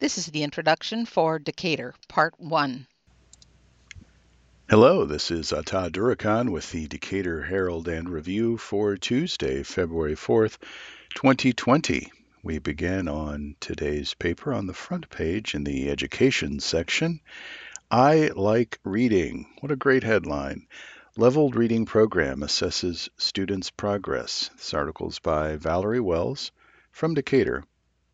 This is the introduction for Decatur, Part 1. Hello, this is Ata Durakan with the Decatur Herald and Review for Tuesday, February 4th, 2020. We begin on today's paper on the front page in the education section. I like reading. What a great headline. Leveled Reading Program assesses students' progress. This article is by Valerie Wells from Decatur.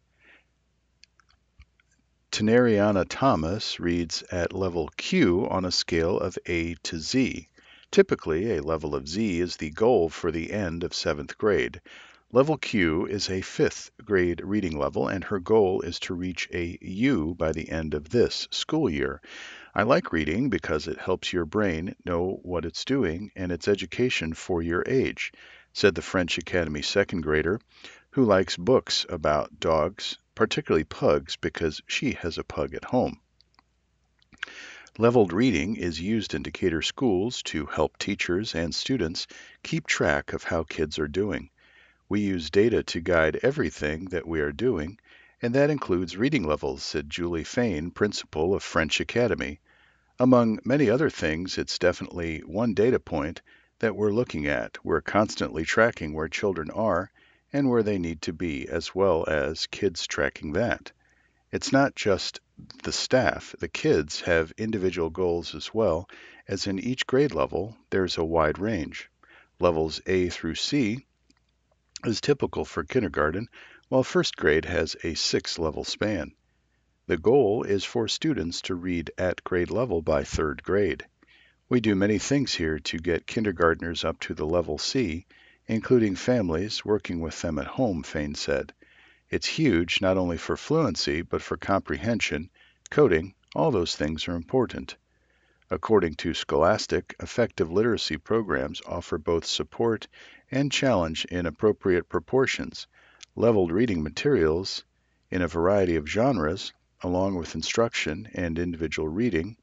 Tenariana Thomas reads at level Q on a scale of A to Z. Typically, a level of Z is the goal for the end of 7th grade. Level Q is a 5th grade reading level, and her goal is to reach a U by the end of this school year. I like reading because it helps your brain know what it's doing, and it's education for your age, said the French Academy 2nd grader, who likes books about dogs, particularly pugs, because she has a pug at home. Leveled reading is used in Decatur schools to help teachers and students keep track of how kids are doing. We use data to guide everything that we are doing, and that includes reading levels, said Julie Fain, principal of French Academy. Among many other things, it's definitely one data point that we're looking at. We're constantly tracking where children are and where they need to be, as well as kids tracking that. It's not just the staff, the kids have individual goals as well, as in each grade level, there's a wide range. Levels A through C is typical for kindergarten, while first grade has a 6-level span. The goal is for students to read at grade level by 3rd grade. We do many things here to get kindergartners up to the level C, including families, working with them at home, Fain said. It's huge not only for fluency, but for comprehension, coding, all those things are important. According to Scholastic, effective literacy programs offer both support and challenge in appropriate proportions. Leveled reading materials in a variety of genres, along with instruction and individual reading,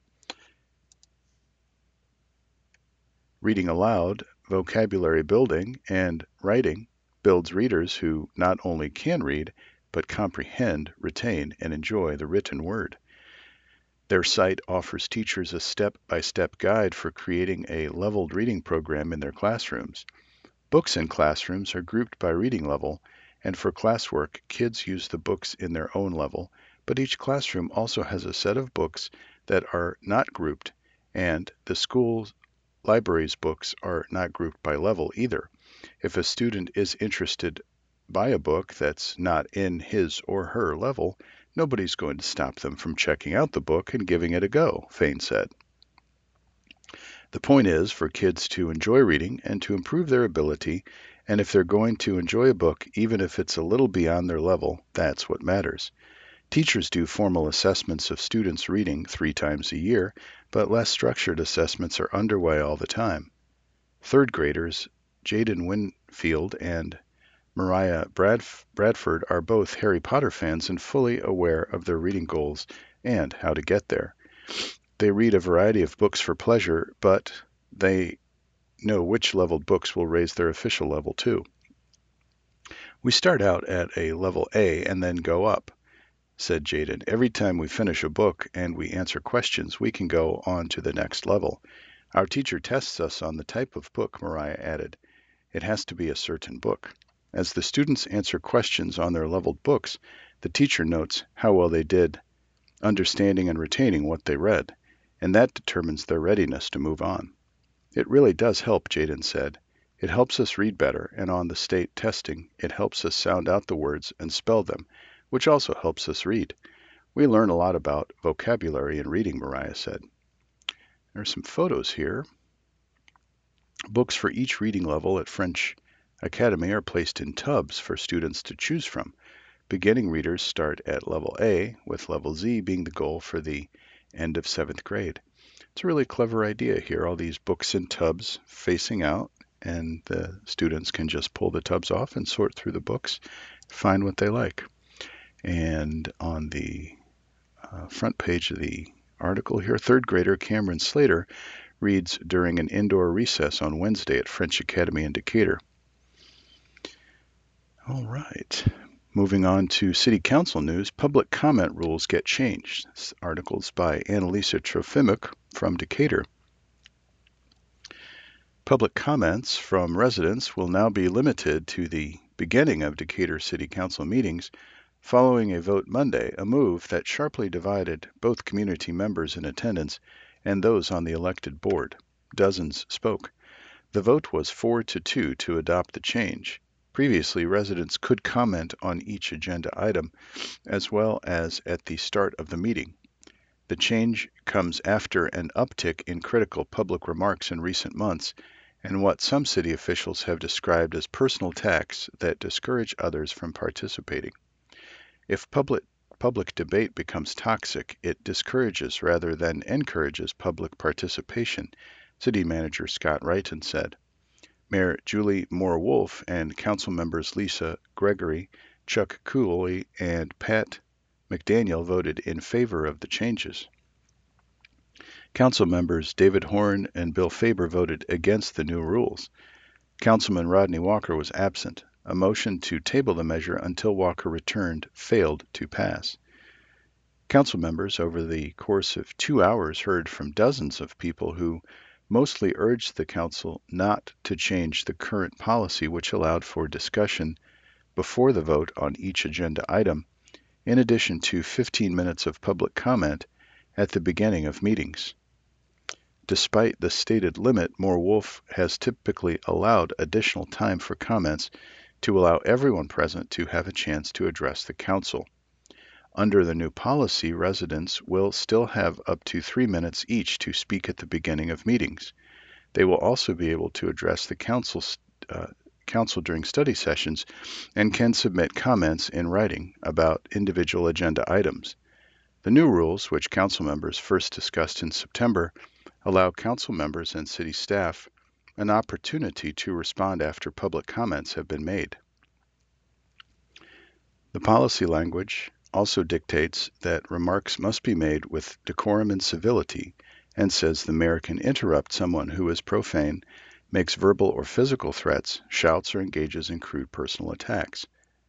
reading aloud, vocabulary building, and writing, builds readers who not only can read, but comprehend, retain, and enjoy the written word. Their site offers teachers a step-by-step guide for creating a leveled reading program in their classrooms. Books in classrooms are grouped by reading level, and for classwork, kids use the books in their own level, but each classroom also has a set of books that are not grouped, and the school's library's books are not grouped by level either. If a student is interested by a book that's not in his or her level, nobody's going to stop them from checking out the book and giving it a go, Fain said. The point is for kids to enjoy reading and to improve their ability, and if they're going to enjoy a book, even if it's a little beyond their level, that's what matters. Teachers do formal assessments of students' reading 3 times a year, but less structured assessments are underway all the time. 3rd graders Jaden Winfield and Mariah Bradford are both Harry Potter fans and fully aware of their reading goals and how to get there. They read a variety of books for pleasure, but they know which leveled books will raise their official level too. We start out at a level A and then go up, said Jaden. Every time we finish a book and we answer questions, we can go on to the next level. Our teacher tests us on the type of book, Mariah added. It has to be a certain book. As the students answer questions on their leveled books, the teacher notes how well they did understanding and retaining what they read, and that determines their readiness to move on. It really does help, Jaden said. It helps us read better, and on the state testing, it helps us sound out the words and spell them, which also helps us read. We learn a lot about vocabulary and reading, Mariah said. There are some photos here. Books for each reading level at French Academy are placed in tubs for students to choose from. Beginning readers start at level A, with level Z being the goal for the end of 7th grade. It's a really clever idea here, all these books in tubs facing out, and the students can just pull the tubs off and sort through the books, find what they like. And on the front page of the article here, 3rd grader Cameron Slater reads during an indoor recess on Wednesday at French Academy in Decatur. All right. Moving on to City Council news, public comment rules get changed. This article's by Annalisa Trofimuk from Decatur. Public comments from residents will now be limited to the beginning of Decatur City Council meetings following a vote Monday, a move that sharply divided both community members in attendance and those on the elected board. Dozens spoke. The vote was 4-2 to adopt the change. Previously, residents could comment on each agenda item as well as at the start of the meeting. The change comes after an uptick in critical public remarks in recent months and what some city officials have described as personal attacks that discourage others from participating. If public debate becomes toxic, it discourages rather than encourages public participation, City Manager Scott Wrighton said. Mayor Julie Moore-Wolf and council members Lisa Gregory, Chuck Cooley, and Pat McDaniel voted in favor of the changes. Council members David Horn and Bill Faber voted against the new rules. Councilman Rodney Walker was absent. A motion to table the measure until Walker returned failed to pass. Council members over the course of 2 hours heard from dozens of people who mostly urged the council not to change the current policy, which allowed for discussion before the vote on each agenda item, in addition to 15 minutes of public comment at the beginning of meetings. Despite the stated limit, Moore-Wolf has typically allowed additional time for comments to allow everyone present to have a chance to address the council. Under the new policy, residents will still have up to 3 minutes each to speak at the beginning of meetings. They will also be able to address the council during study sessions and can submit comments in writing about individual agenda items. The new rules, which council members first discussed in September, allow council members and city staff an opportunity to respond after public comments have been made. The policy language also dictates that remarks must be made with decorum and civility, and says the mayor can interrupt someone who is profane, makes verbal or physical threats, shouts, or engages in crude personal attacks.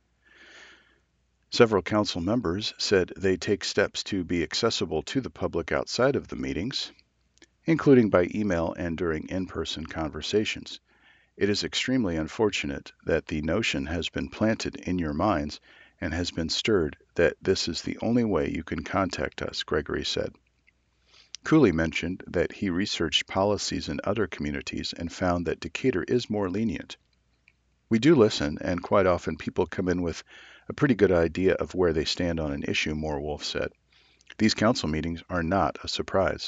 Several council members said they take steps to be accessible to the public outside of the meetings, including by email and during in-person conversations. It is extremely unfortunate that the notion has been planted in your minds and has been stirred that this is the only way you can contact us, Gregory said. Cooley mentioned that he researched policies in other communities and found that Decatur is more lenient. We do listen, and quite often people come in with a pretty good idea of where they stand on an issue, Moore-Wolf said. These council meetings are not a surprise.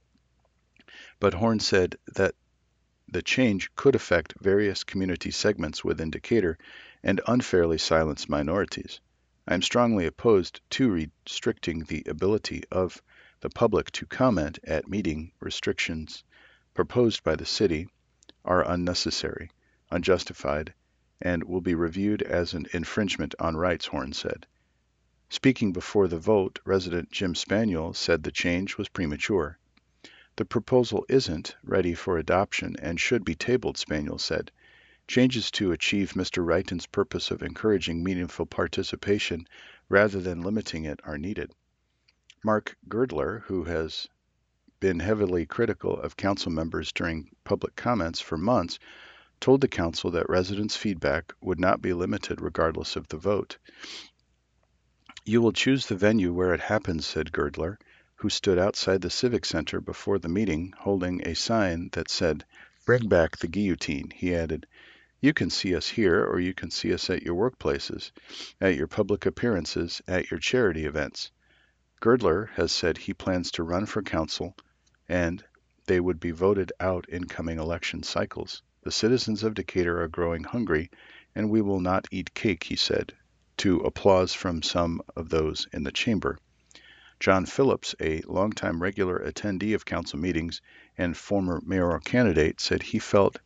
But Horn said that the change could affect various community segments within Decatur and unfairly silence minorities. I am strongly opposed to restricting the ability of the public to comment at meeting. Restrictions proposed by the city are unnecessary, unjustified, and will be reviewed as an infringement on rights, Horn said. Speaking before the vote, resident Jim Spaniel said the change was premature. The proposal isn't ready for adoption and should be tabled, Spaniel said. Changes to achieve Mr. Wrighton's purpose of encouraging meaningful participation rather than limiting it are needed. Mark Girdler, who has been heavily critical of council members during public comments for months, told the council that residents' feedback would not be limited regardless of the vote. You will choose the venue where it happens, said Girdler, who stood outside the Civic Center before the meeting holding a sign that said, "Bring back the guillotine." He added, "You can see us here or you can see us at your workplaces, at your public appearances, at your charity events." Girdler has said he plans to run for council and they would be voted out in coming election cycles. The citizens of Decatur are growing hungry and we will not eat cake, he said, to applause from some of those in the chamber. John Phillips, a longtime regular attendee of council meetings and former mayoral candidate, said he felt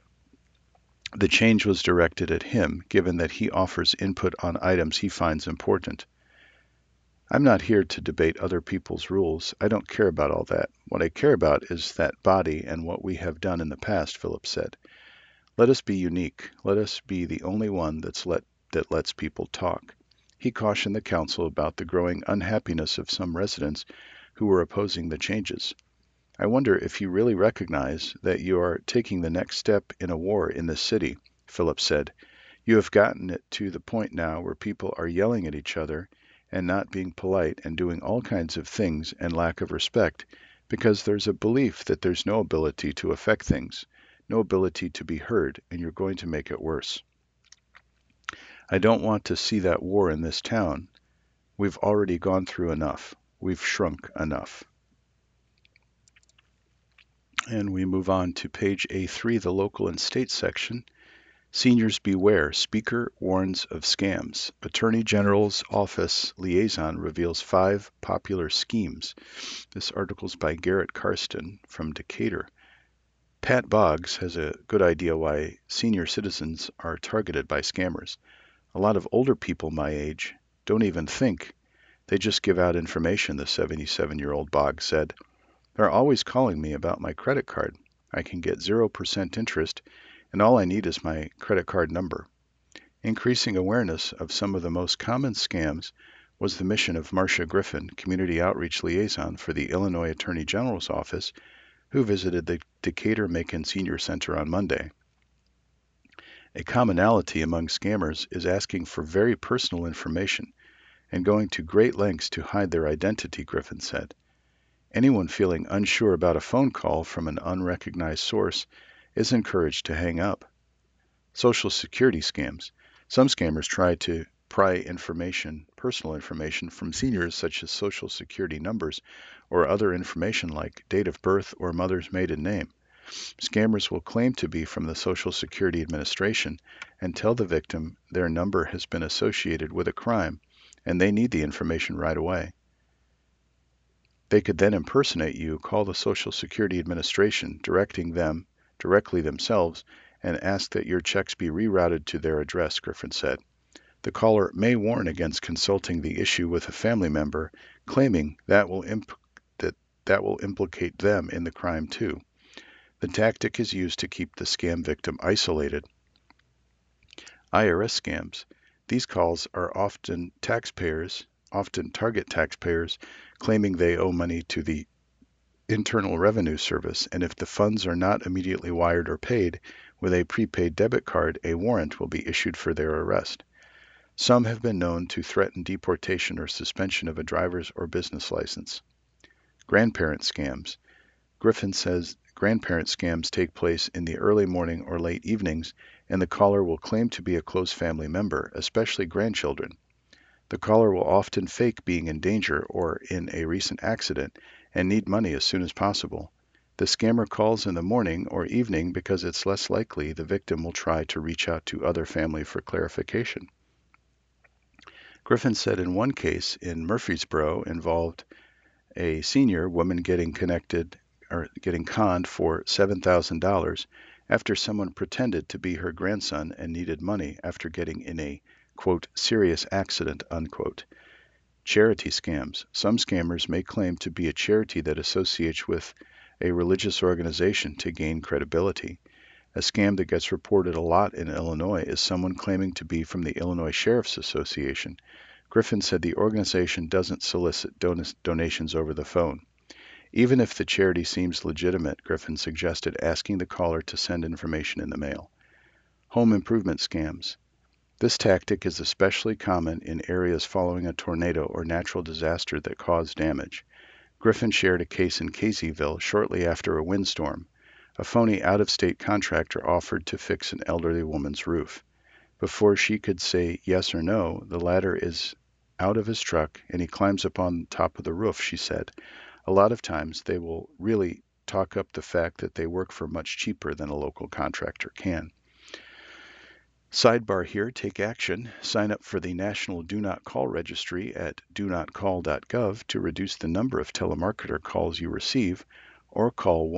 the change was directed at him, given that he offers input on items he finds important. "I'm not here to debate other people's rules. I don't care about all that. What I care about is that body and what we have done in the past," Phillips said. "Let us be unique. Let us be the only one that lets people talk." He cautioned the council about the growing unhappiness of some residents who were opposing the changes. I wonder if you really recognize that you are taking the next step in a war in this city, Phillips said. You have gotten it to the point now where people are yelling at each other and not being polite and doing all kinds of things and lack of respect because there's a belief that there's no ability to affect things, no ability to be heard, and you're going to make it worse. I don't want to see that war in this town. We've already gone through enough. We've shrunk enough. And we move on to page A3, the local and state section. Seniors beware. Speaker warns of scams. Attorney General's Office liaison reveals 5 popular schemes. This article is by Garrett Karsten from Decatur. Pat Boggs has a good idea why senior citizens are targeted by scammers. A lot of older people my age don't even think. They just give out information, the 77-year-old Boggs said. They're always calling me about my credit card. I can get 0% interest, and all I need is my credit card number. Increasing awareness of some of the most common scams was the mission of Marcia Griffin, Community Outreach Liaison for the Illinois Attorney General's Office, who visited the Decatur-Macon Senior Center on Monday. A commonality among scammers is asking for very personal information and going to great lengths to hide their identity, Griffin said. Anyone feeling unsure about a phone call from an unrecognized source is encouraged to hang up. Social Security scams. Some scammers try to pry personal information from seniors such as Social Security numbers or other information like date of birth or mother's maiden name. Scammers will claim to be from the Social Security Administration and tell the victim their number has been associated with a crime and they need the information right away. They could then impersonate you, call the Social Security Administration, directly themselves, and ask that your checks be rerouted to their address, Griffin said. The caller may warn against consulting the issue with a family member, claiming that will implicate them in the crime too. The tactic is used to keep the scam victim isolated. IRS scams. These calls are often target taxpayers, claiming they owe money to the Internal Revenue Service, and if the funds are not immediately wired or paid with a prepaid debit card, a warrant will be issued for their arrest. Some have been known to threaten deportation or suspension of a driver's or business license. Grandparent scams. Griffin says grandparent scams take place in the early morning or late evenings, and the caller will claim to be a close family member, especially grandchildren. The caller will often fake being in danger or in a recent accident and need money as soon as possible. The scammer calls in the morning or evening because it's less likely the victim will try to reach out to other family for clarification. Griffin said in one case in Murfreesboro involved a senior woman getting conned for $7,000 after someone pretended to be her grandson and needed money after getting in a, quote, serious accident, unquote. Charity scams. Some scammers may claim to be a charity that associates with a religious organization to gain credibility. A scam that gets reported a lot in Illinois is someone claiming to be from the Illinois Sheriff's Association. Griffin said the organization doesn't solicit donations over the phone. Even if the charity seems legitimate, Griffin suggested asking the caller to send information in the mail. Home improvement scams. This tactic is especially common in areas following a tornado or natural disaster that caused damage. Griffin shared a case in Caseyville shortly after a windstorm. A phony out-of-state contractor offered to fix an elderly woman's roof. Before she could say yes or no, the ladder is out of his truck and he climbs up on top of the roof, she said. A lot of times they will really talk up the fact that they work for much cheaper than a local contractor can. Sidebar here, take action. Sign up for the National Do Not Call Registry at donotcall.gov to reduce the number of telemarketer calls you receive, or call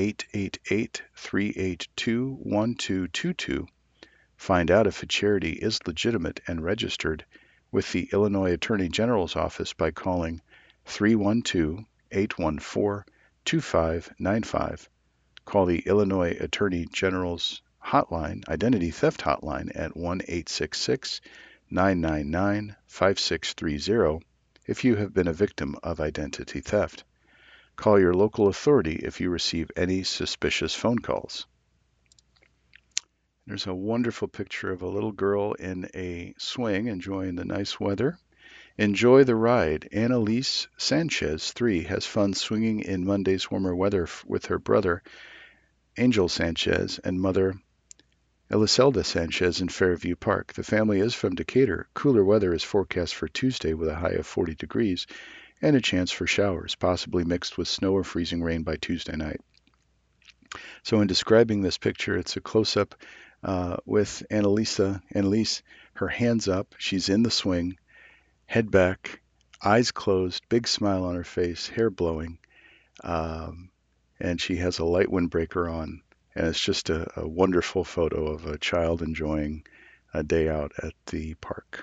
1-888-382-1222. Find out if a charity is legitimate and registered with the Illinois Attorney General's Office by calling 312-814-2595. Call the Illinois Attorney General's Identity Theft Hotline at 1-866 999-5630 if you have been a victim of identity theft. Call your local authority if you receive any suspicious phone calls. There's a wonderful picture of a little girl in a swing enjoying the nice weather. Enjoy the ride. Annalise Sanchez, 3, has fun swinging in Monday's warmer weather with her brother, Angel Sanchez, and mother, Eliselda Sanchez, in Fairview Park. The family is from Decatur. Cooler weather is forecast for Tuesday with a high of 40 degrees and a chance for showers, possibly mixed with snow or freezing rain by Tuesday night. So in describing this picture, it's a close-up with Annalise, her hands up. She's in the swing, head back, eyes closed, big smile on her face, hair blowing, and she has a light windbreaker on. And it's just a wonderful photo of a child enjoying a day out at the park.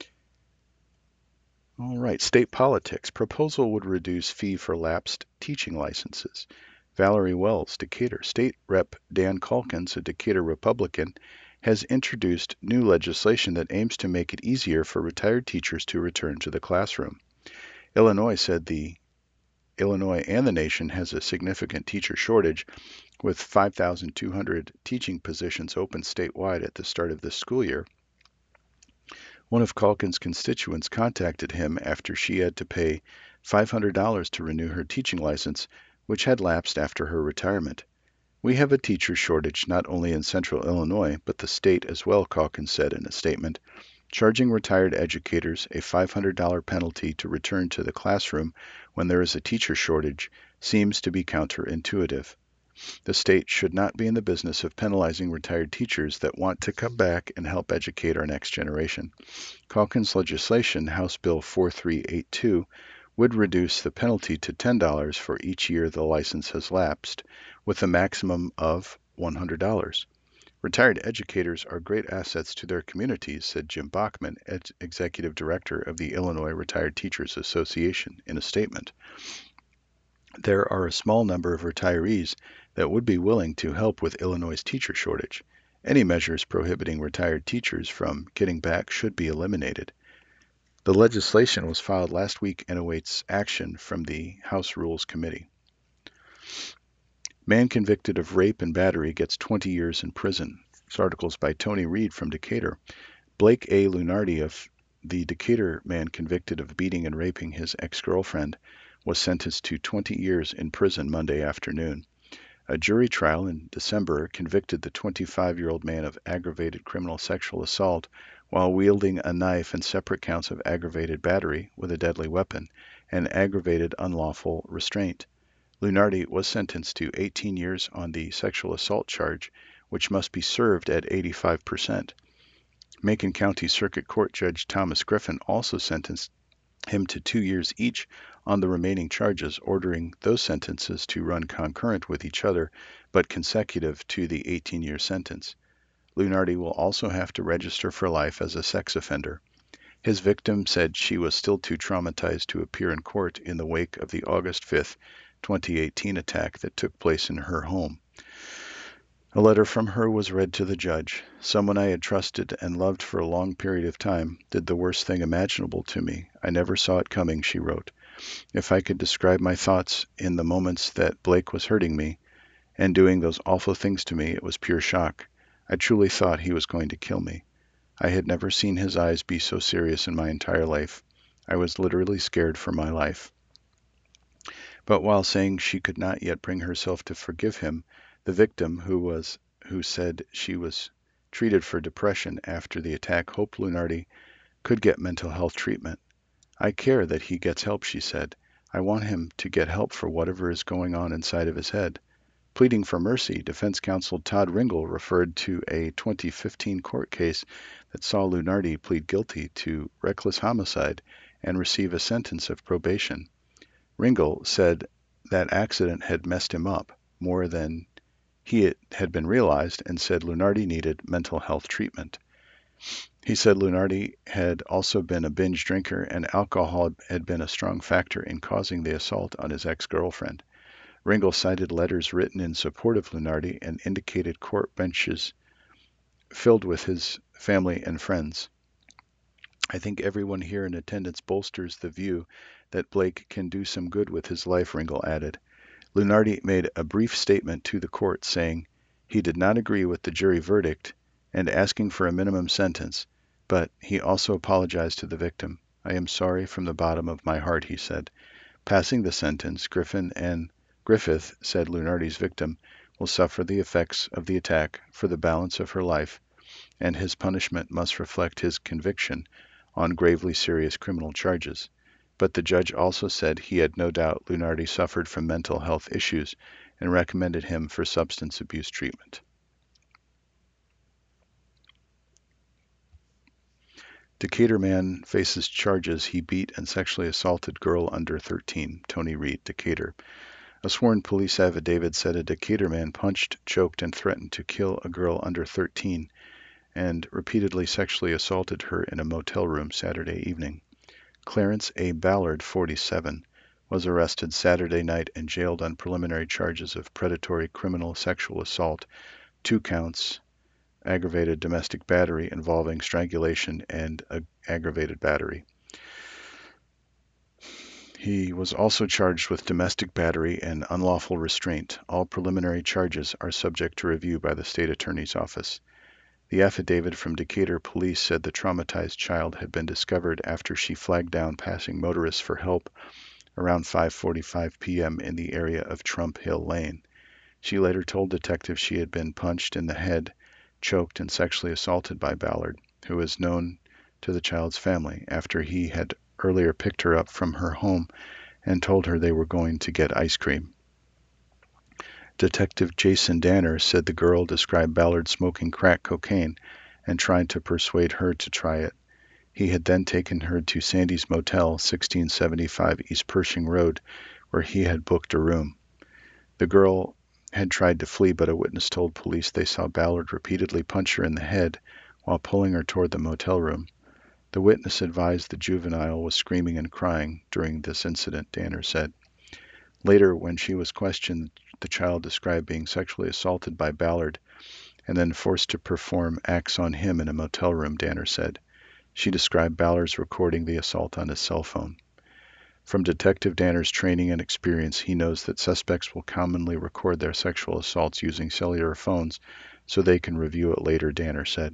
All right, state politics. Proposal would reduce fee for lapsed teaching licenses. Valerie Wells, Decatur. State Rep Dan Calkins, a Decatur Republican, has introduced new legislation that aims to make it easier for retired teachers to return to the classroom. Illinois said Illinois and the nation has a significant teacher shortage, with 5,200 teaching positions open statewide at the start of this school year. One of Calkins' constituents contacted him after she had to pay $500 to renew her teaching license, which had lapsed after her retirement. We have a teacher shortage not only in central Illinois, but the state as well, Calkins said in a statement. Charging retired educators a $500 penalty to return to the classroom when there is a teacher shortage seems to be counterintuitive. The state should not be in the business of penalizing retired teachers that want to come back and help educate our next generation. Calkins' legislation, House Bill 4382, would reduce the penalty to $10 for each year the license has lapsed, with a maximum of $100. Retired educators are great assets to their communities, said Jim Bachman, executive director of the Illinois Retired Teachers Association, in a statement. There are a small number of retirees that would be willing to help with Illinois' teacher shortage. Any measures prohibiting retired teachers from getting back should be eliminated. The legislation was filed last week and awaits action from the House Rules Committee. Man convicted of rape and battery gets 20 years in prison. This article is by Tony Reed from Decatur. Blake A. Lunardi, of the Decatur man convicted of beating and raping his ex-girlfriend, was sentenced to 20 years in prison Monday afternoon. A jury trial in December convicted the 25-year-old man of aggravated criminal sexual assault while wielding a knife and separate counts of aggravated battery with a deadly weapon and aggravated unlawful restraint. Lunardi was sentenced to 18 years on the sexual assault charge, which must be served at 85%. Macon County Circuit Court Judge Thomas Griffin also sentenced him to 2 years each on the remaining charges, ordering those sentences to run concurrent with each other, but consecutive to the 18-year sentence. Lunardi will also have to register for life as a sex offender. His victim said she was still too traumatized to appear in court in the wake of the August 5, 2018 attack that took place in her home. A letter from her was read to the judge. Someone I had trusted and loved for a long period of time did the worst thing imaginable to me. I never saw it coming, she wrote. If I could describe my thoughts in the moments that Blake was hurting me and doing those awful things to me, it was pure shock. I truly thought he was going to kill me. I had never seen his eyes be so serious in my entire life. I was literally scared for my life. But while saying she could not yet bring herself to forgive him, the victim, who said she was treated for depression after the attack, hoped Lunardi could get mental health treatment. I care that he gets help, she said. I want him to get help for whatever is going on inside of his head. Pleading for mercy, defense counsel Todd Ringel referred to a 2015 court case that saw Lunardi plead guilty to reckless homicide and receive a sentence of probation. Ringel said that accident had messed him up more than he had been realized and said Lunardi needed mental health treatment. He said Lunardi had also been a binge drinker and alcohol had been a strong factor in causing the assault on his ex-girlfriend. Ringel cited letters written in support of Lunardi and indicated court benches filled with his family and friends. I think everyone here in attendance bolsters the view that Blake can do some good with his life, Ringel added. Lunardi made a brief statement to the court saying he did not agree with the jury verdict and asking for a minimum sentence, but he also apologized to the victim. I am sorry from the bottom of my heart, he said. Passing the sentence, Griffith said Lunardi's victim will suffer the effects of the attack for the balance of her life, and his punishment must reflect his conviction on gravely serious criminal charges. But the judge also said he had no doubt Lunardi suffered from mental health issues and recommended him for substance abuse treatment. Decatur man faces charges he beat and sexually assaulted girl under 13. Tony Reed, Decatur. A sworn police affidavit said a Decatur man punched, choked, and threatened to kill a girl under 13 and repeatedly sexually assaulted her in a motel room Saturday evening. Clarence A. Ballard, 47, was arrested Saturday night and jailed on preliminary charges of predatory criminal sexual assault, 2 counts, aggravated domestic battery involving strangulation, and aggravated battery. He was also charged with domestic battery and unlawful restraint. All preliminary charges are subject to review by the state attorney's office. The affidavit from Decatur police said the traumatized child had been discovered after she flagged down passing motorists for help around 5:45 p.m. in the area of Trump Hill Lane. She later told detectives she had been punched in the head, choked, and sexually assaulted by Ballard, who is known to the child's family, after he had earlier picked her up from her home and told her they were going to get ice cream. Detective Jason Danner said the girl described Ballard smoking crack cocaine and trying to persuade her to try it. He had then taken her to Sandy's Motel, 1675 East Pershing Road, where he had booked a room. The girl had tried to flee, but a witness told police they saw Ballard repeatedly punch her in the head while pulling her toward the motel room. The witness advised the juvenile was screaming and crying during this incident, Danner said. Later, when she was questioned, the child described being sexually assaulted by Ballard and then forced to perform acts on him in a motel room, Danner said. She described Ballard's recording the assault on his cell phone. From Detective Danner's training and experience, he knows that suspects will commonly record their sexual assaults using cellular phones so they can review it later, Danner said.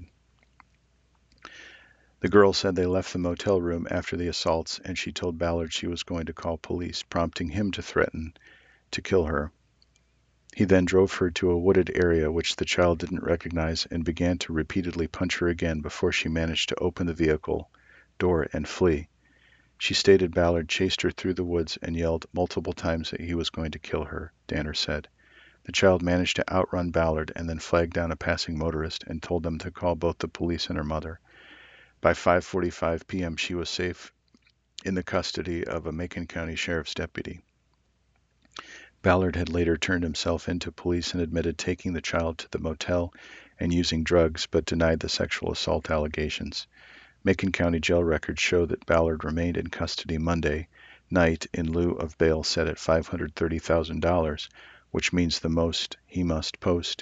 The girl said they left the motel room after the assaults, and she told Ballard she was going to call police, prompting him to threaten to kill her. He then drove her to a wooded area which the child didn't recognize and began to repeatedly punch her again before she managed to open the vehicle door and flee. She stated Ballard chased her through the woods and yelled multiple times that he was going to kill her, Danner said. The child managed to outrun Ballard and then flagged down a passing motorist and told them to call both the police and her mother. By 5:45 p.m., she was safe in the custody of a Macon County Sheriff's deputy. Ballard had later turned himself in to police and admitted taking the child to the motel and using drugs, but denied the sexual assault allegations. Macon County jail records show that Ballard remained in custody Monday night in lieu of bail set at $530,000, which means he must post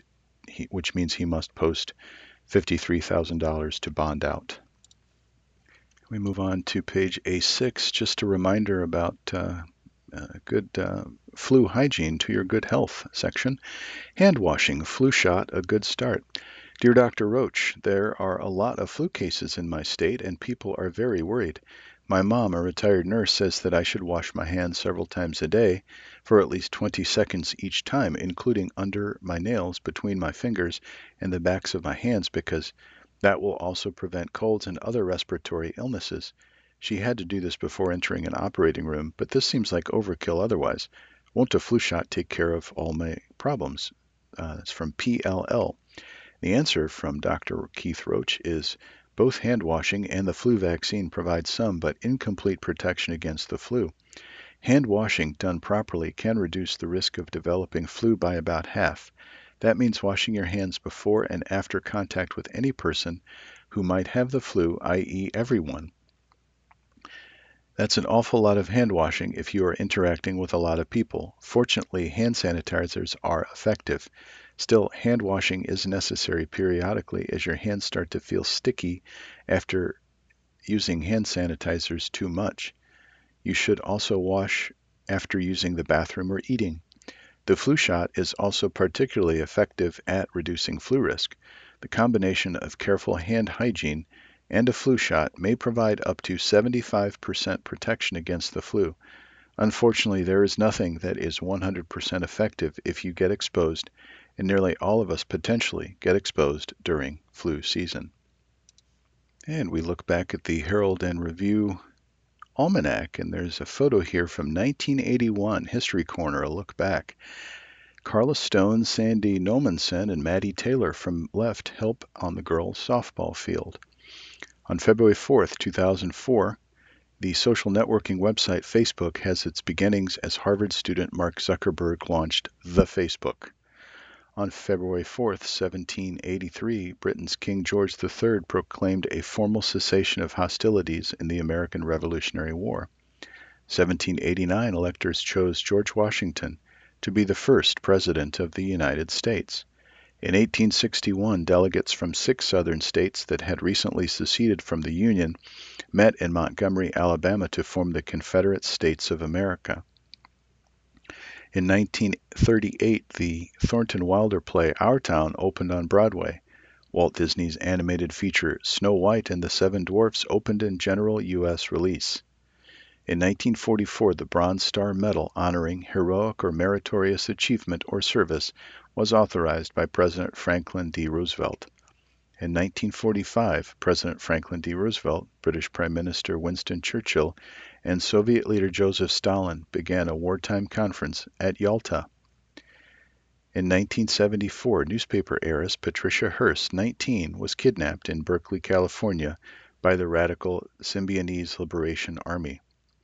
$53,000 to bond out. We move on to page A6, just a reminder about good flu hygiene to your good health section. Hand washing, flu shot, a good start. Dear Dr. Roach, there are a lot of flu cases in my state and people are very worried. My mom, a retired nurse, says that I should wash my hands several times a day for at least 20 seconds each time, including under my nails, between my fingers, and the backs of my hands, because that will also prevent colds and other respiratory illnesses. She had to do this before entering an operating room, but this seems like overkill otherwise. Won't a flu shot take care of all my problems? It's from PLL. The answer from Dr. Keith Roach is both hand washing and the flu vaccine provide some but incomplete protection against the flu. Hand washing done properly can reduce the risk of developing flu by about half. That means washing your hands before and after contact with any person who might have the flu, i.e. everyone. That's an awful lot of hand washing if you are interacting with a lot of people. Fortunately, hand sanitizers are effective. Still, hand washing is necessary periodically as your hands start to feel sticky after using hand sanitizers too much. You should also wash after using the bathroom or eating. The flu shot is also particularly effective at reducing flu risk. The combination of careful hand hygiene and a flu shot may provide up to 75% protection against the flu. Unfortunately, there is nothing that is 100% effective if you get exposed, and nearly all of us potentially get exposed during flu season. And we look back at the Herald and Review Almanac, and there's a photo here from 1981, History Corner, a look back. Carla Stone, Sandy Nomensen, and Maddie Taylor from left help on the girls' softball field. On February 4th, 2004, the social networking website Facebook has its beginnings as Harvard student Mark Zuckerberg launched the Facebook. On February 4th, 1783, Britain's King George III proclaimed a formal cessation of hostilities in the American Revolutionary War. 1789, electors chose George Washington to be the first president of the United States. In 1861, delegates from 6 southern states that had recently seceded from the Union met in Montgomery, Alabama to form the Confederate States of America. In 1938, the Thornton Wilder play Our Town opened on Broadway. Walt Disney's animated feature Snow White and the Seven Dwarfs opened in general U.S. release. In 1944, the Bronze Star Medal honoring heroic or meritorious achievement or service was authorized by President Franklin D. Roosevelt. In 1945, President Franklin D. Roosevelt, British Prime Minister Winston Churchill, and Soviet leader Joseph Stalin began a wartime conference at Yalta. In 1974, newspaper heiress Patricia Hearst, 19, was kidnapped in Berkeley, California, by the radical Symbionese Liberation Army.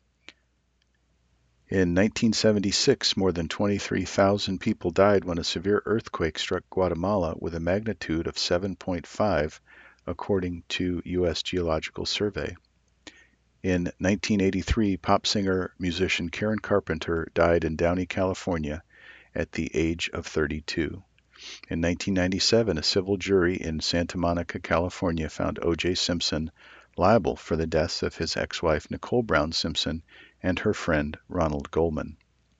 In 1976, more than 23,000 people died when a severe earthquake struck Guatemala with a magnitude of 7.5, according to U.S. Geological Survey. In 1983, pop singer-musician Karen Carpenter died in Downey, California, at the age of 32. In 1997, a civil jury in Santa Monica, California, found O.J. Simpson liable for the deaths of his ex-wife Nicole Brown Simpson and her friend Ronald Goldman.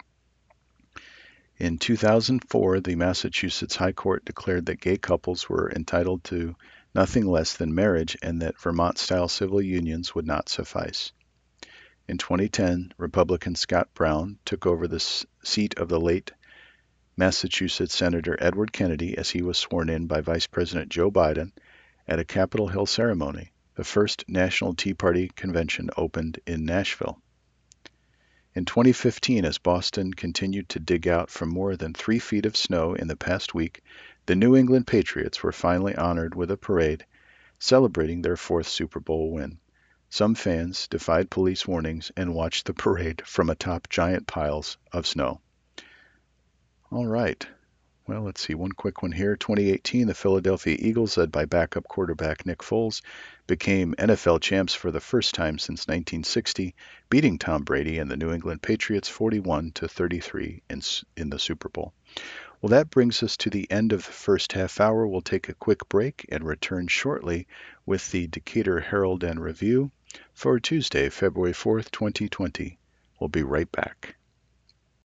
In 2004, the Massachusetts High Court declared that gay couples were entitled to nothing less than marriage and that Vermont-style civil unions would not suffice. In 2010, Republican Scott Brown took over the seat of the late Massachusetts Senator Edward Kennedy as he was sworn in by Vice President Joe Biden at a Capitol Hill ceremony. The first National Tea Party convention opened in Nashville. In 2015, as Boston continued to dig out from more than 3 feet of snow in the past week, the New England Patriots were finally honored with a parade celebrating their 4th Super Bowl win. Some fans defied police warnings and watched the parade from atop giant piles of snow. All right. Well, let's see, one quick one here. 2018, the Philadelphia Eagles, led by backup quarterback Nick Foles, became NFL champs for the first time since 1960, beating Tom Brady and the New England Patriots 41-33 in the Super Bowl. Well, that brings us to the end of the first half hour. We'll take a quick break and return shortly with the Decatur Herald and Review for Tuesday, February 4th, 2020. We'll be right back.